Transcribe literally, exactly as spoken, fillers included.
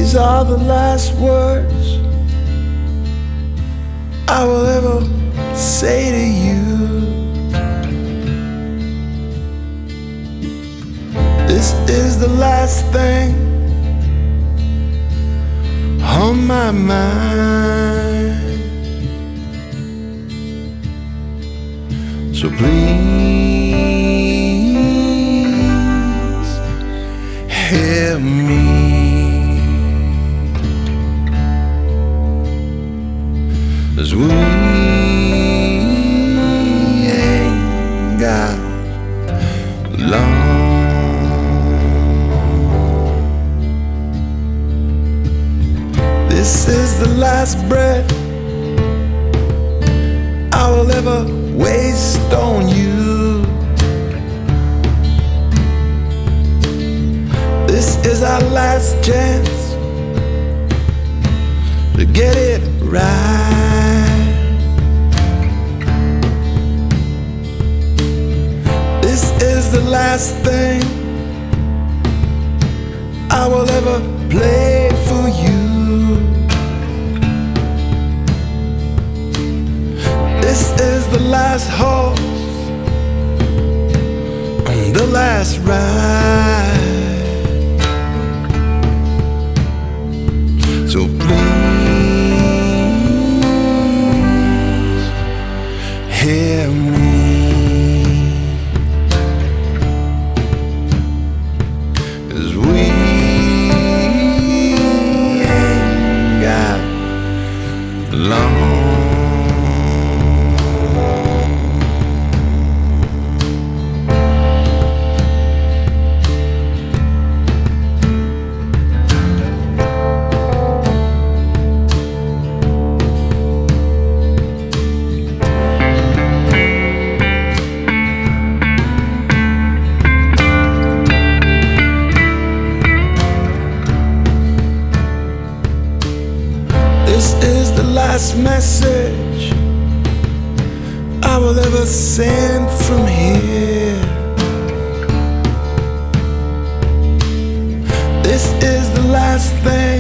These are the last words I will ever say to you. This is the last thing on my mind. So please hear me. As we ain't got long. This is the last breath I will ever waste on you. This is our last chance to get it right. This is the last thing I will ever play for you. This is the last horse on the last ride. So please hear me. As we ain't got long. This is the last message I will ever send from here. This is the last thing